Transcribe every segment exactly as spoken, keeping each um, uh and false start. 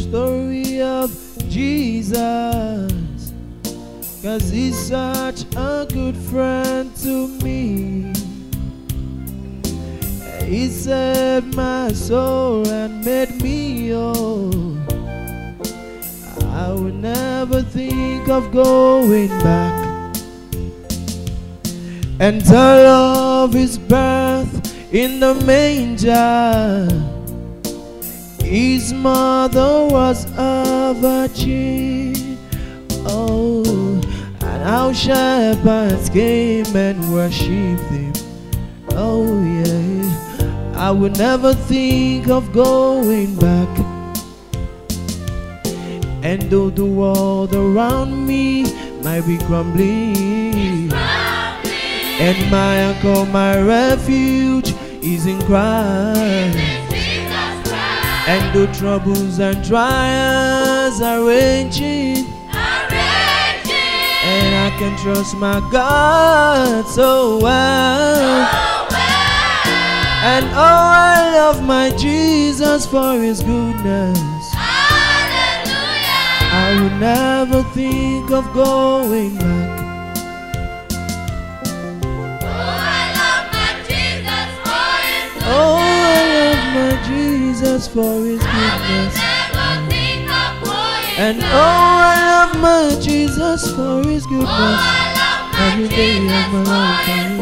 story of Jesus, 'cause he's such a good friend to me. He saved my soul and made me whole. I would never think of going back and tell of his birth in the manger. His mother was a virgin. Oh, and how shepherds came and worshipped him. Oh yeah, I would never think of going back. And though the world around me might be crumbling, and my anchor, my refuge is in Christ. And the troubles and trials are raging, and I can trust my God so well. And oh, I love my Jesus for his goodness. I would never think of going back. Oh, I love my Jesus for his goodness. And oh, I love my Jesus for his goodness. Every day of my life.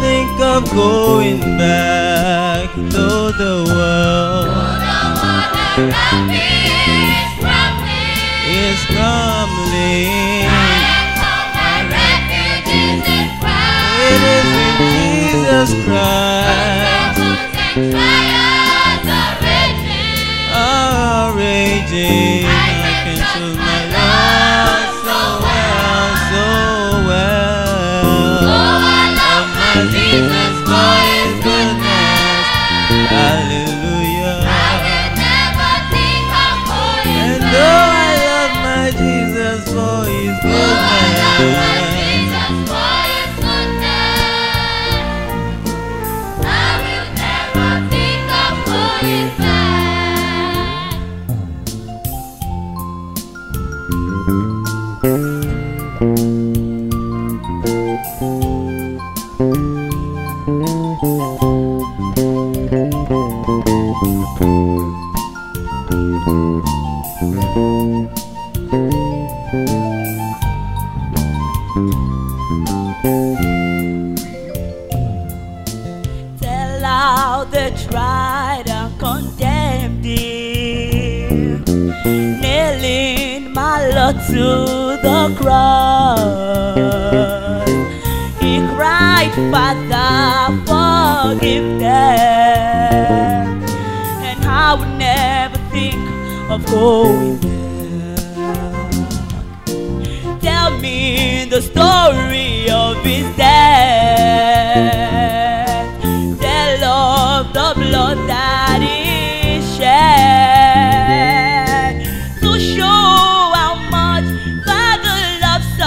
Going back, though the world around me is crumbling. Is crumbling. I am home, my refuge is in Christ. It is in Jesus Christ. Troubles and trials are raging. Are raging. I I can can trust choose my my Lord Lord so so well, so well. Oh, I love my Of Jesus for His goodness. goodness. Hallelujah. I will never think of going And back. though I love my Jesus for His Oh, I love my goodness. Jesus for His goodness. I will never think of going back. Tell how they tried and condemned him, nailing my Lord to the cross. He cried, Father, forgive them, and I would never think of going back. Tell me the story of his death. Tell of the blood that he shed to show how much Father loves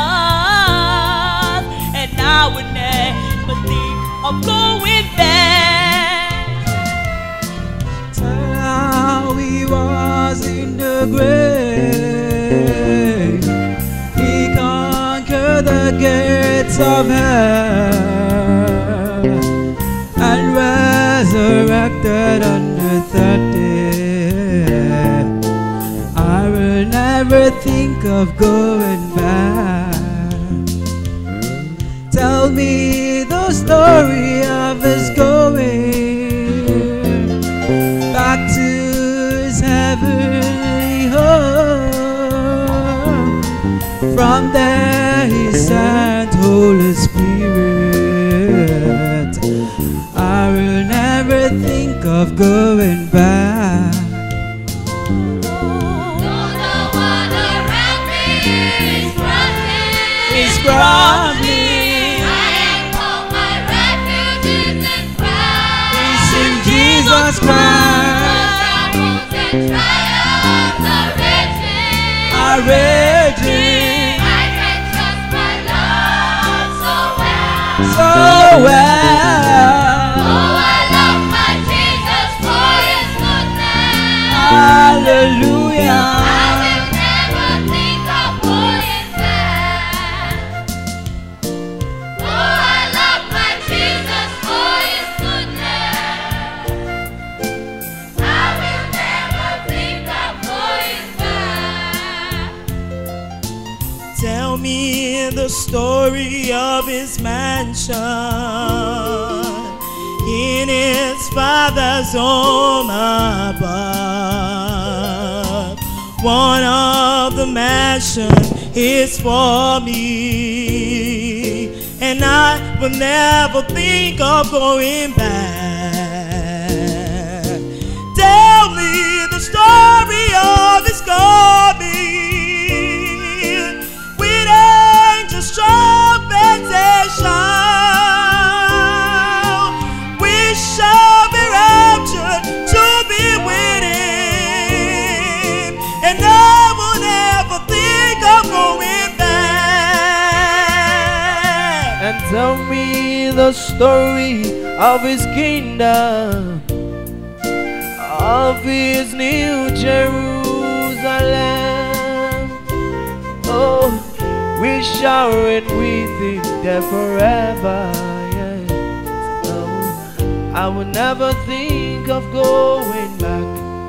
us, and I would never think of going back. Tell how He was in the grave. He conquered the gates of hell and resurrected on the third day. I will never think of going back. Tell me the story of His going back to His heavenly home. From there He sent Holy Spirit. I will never think of going back. Though the world around me is crumbling. It's crumbling. I am home, my refuge is in Christ. It's in Jesus Christ. Troubles and trials are raging. Are raging I can trust my Lord so well. so well. Oh, I love my Jesus for His goodness. Hallelujah. I will never think of going back. Oh, I love my Jesus for His goodness. I will never think of going back. Tell me the story of His mansion in His Father's home above. One of the mansion is for me, and I will never think of going back. Tell me the story of His coming with angels trumpets shout. We shall be raptured to be with Him, and I will never think of going back. And tell me the story of His kingdom, of His new Jerusalem. Oh, we shall reign with Him there forever. Yeah. Oh, I will never think of going back.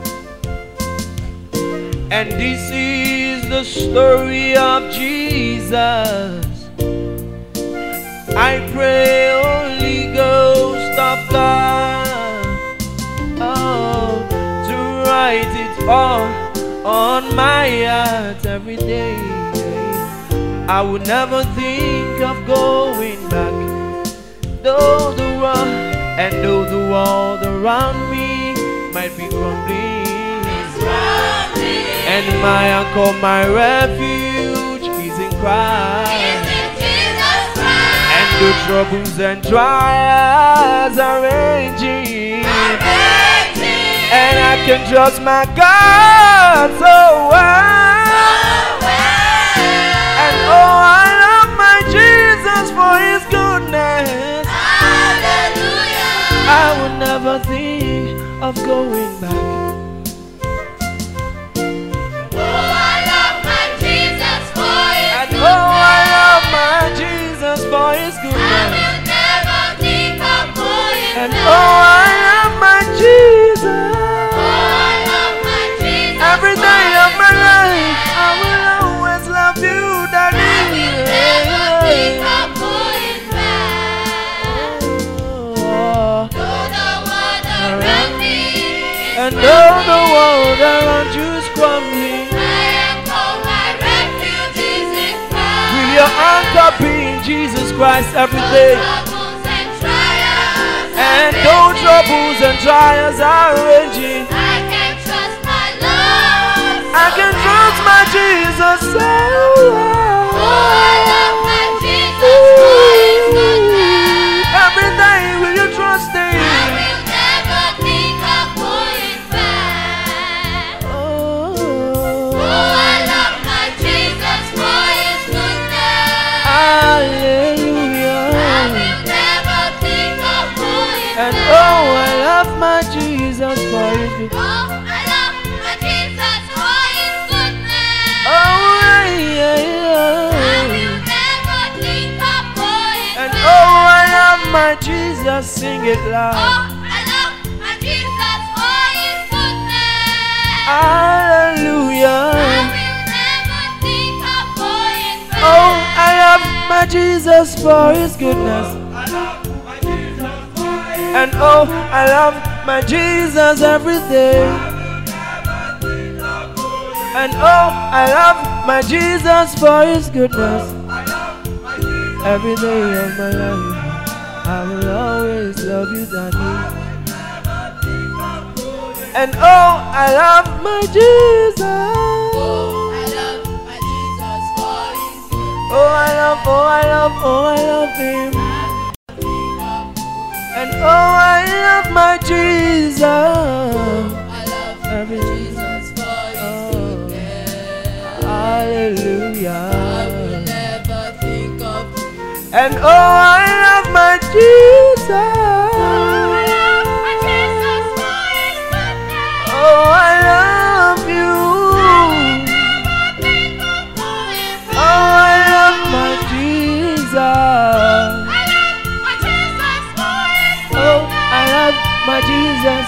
And this is the story of Jesus. I pray, Holy Ghost of God, oh, to write on my heart every day. I would never think of going back. Though the world and though the world around me might be crumbling, and my anchor, my refuge is in Christ. And the troubles and trials are raging, and I can trust my God so well. And oh, I love my Jesus for His goodness. I would never think of going back. Oh, I love my Jesus for His goodness. And oh, I love my Jesus. Every day of my life, I will always love you, Daddy. And though the world around you is crumbling, will your anchor be in Jesus Christ every day? And though troubles and trials are raging, I can trust my Lord. I can trust my Jesus so well. Oh, I love my Jesus for His goodness. Every day will you trust Him? I will never think of going back. Oh, Oh, I love my Jesus for His goodness. hallelujah. I will never think of going And back. oh, I love my Jesus for His goodness. Oh, I love my Jesus for His goodness. Oh, yeah, yeah. I will never think of going And back. oh, I love my Jesus, sing it Oh, loud. I love my Jesus for His goodness. Hallelujah. I will never think of going back. Oh, I love my Jesus for His goodness. And oh, I love my Jesus every day. And oh, I love my Jesus for His goodness. Every day of my life, I will always love you, Daddy. And oh, I love my Jesus. Oh, I love my Jesus for His goodness. Oh, I love, oh, I love, oh, I love Him. And oh, I love my Jesus. I love Every Jesus for His goodness. Hallelujah. I will never think of. And oh, I love my Jesus. I love my Jesus for His goodness. Oh, I love you. Never think of going back. Oh, I love my Jesus. I love my Jesus for His Oh, goodness. I love my Jesus.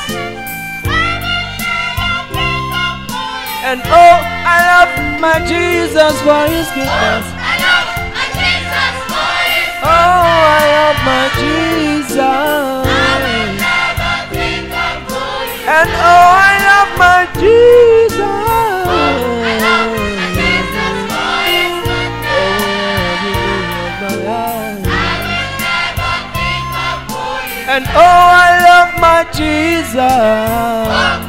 And oh, I love my Jesus for His goodness. I love my Jesus for His goodness. Oh, I love my Jesus. I will never think of going back. And oh, I love my Jesus. I love my Jesus for His goodness. Oh, every day of my life. I will never think of going back. And oh, I love my Jesus. Oh,